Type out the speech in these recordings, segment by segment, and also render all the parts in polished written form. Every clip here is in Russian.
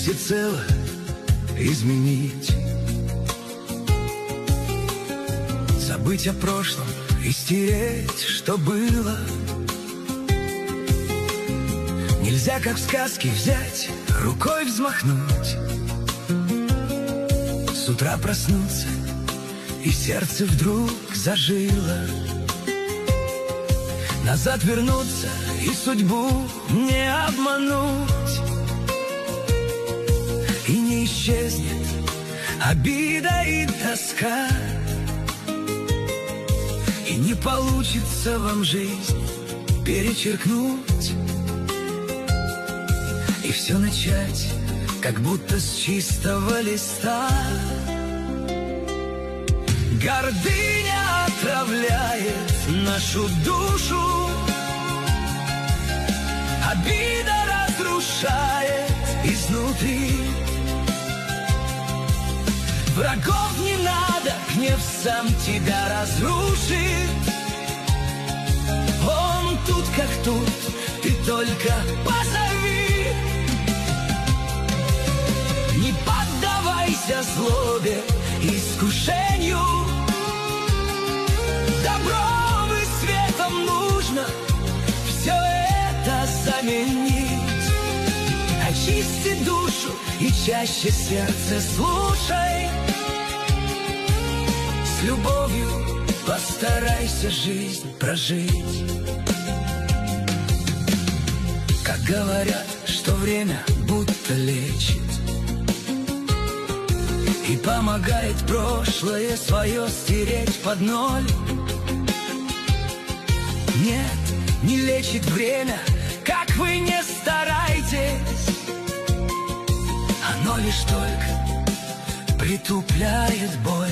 всецело изменить. Забыть о прошлом и стереть, что было. Нельзя, как в сказке, взять, рукой взмахнуть. С утра проснуться, и сердце вдруг зажило. Назад вернуться и судьбу не обмануть. И не исчезнет обида и тоска. И не получится вам жизнь перечеркнуть. И все начать, как будто с чистого листа. Гордыня отравляет нашу душу, обида разрушает изнутри. Врагов не надо, гнев сам тебя разрушит. Он тут как тут, ты только позови. Не поддавайся злобе, искушению. Добром и светом нужно все это заменить. Очисти душу и чаще сердце слушай. С любовью постарайся жизнь прожить. Как говорят, что время будто лечит и помогает прошлое свое стереть под ноль. Нет, не лечит время, как вы не старайтесь. Оно лишь только притупляет боль.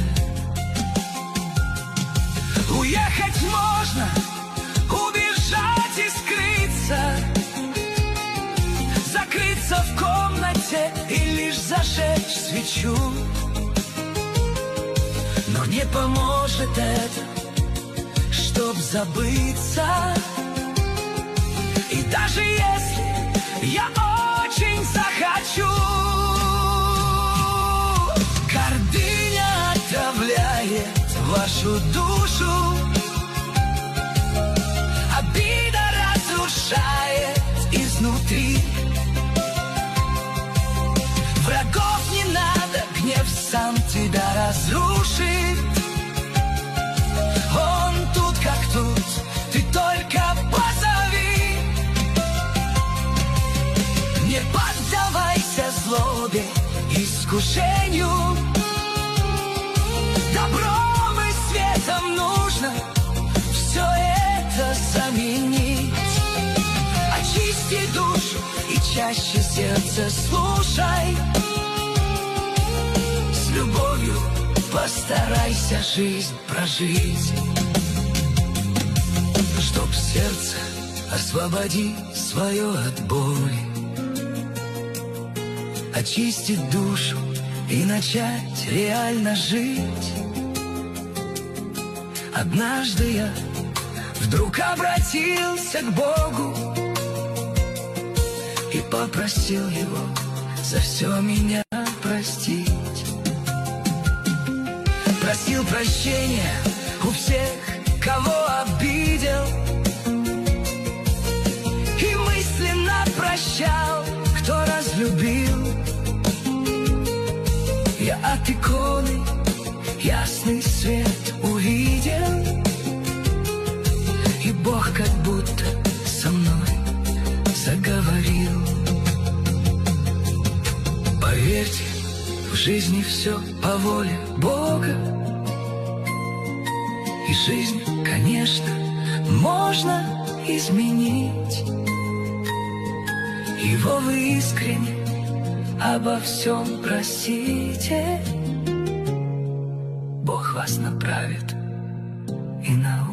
Уехать можно, убежать и скрыться, закрыться в комнате и лишь зажечь свечу. Но не поможет это, чтоб забыться. И даже если я очень захочу, гордыня отравляет вашу душу, обида разрушает изнутри. Врагов не надо, гнев сам тебя разрушит. Он тут как тут, ты только позови. Не поддавайся злобе, искушению. Добром и светом нужно все это заменить. Очисти душу и чаще сердце слушай. С любовью постарайся жизнь прожить. Чтоб сердце освободить свое от боли, очистить душу и начать реально жить. Однажды я вдруг обратился к Богу и попросил Его за все меня простить. Просил прощения у всех, кого обидел, и мысленно прощал, кто разлюбил. Я от иконы ясный свет увидел, и Бог как будто со мной заговорил. Поверьте, в жизни все по воле Бога, и жизнь, конечно, можно изменить. Его вы искренне обо всем просите, Бог вас направит и научит.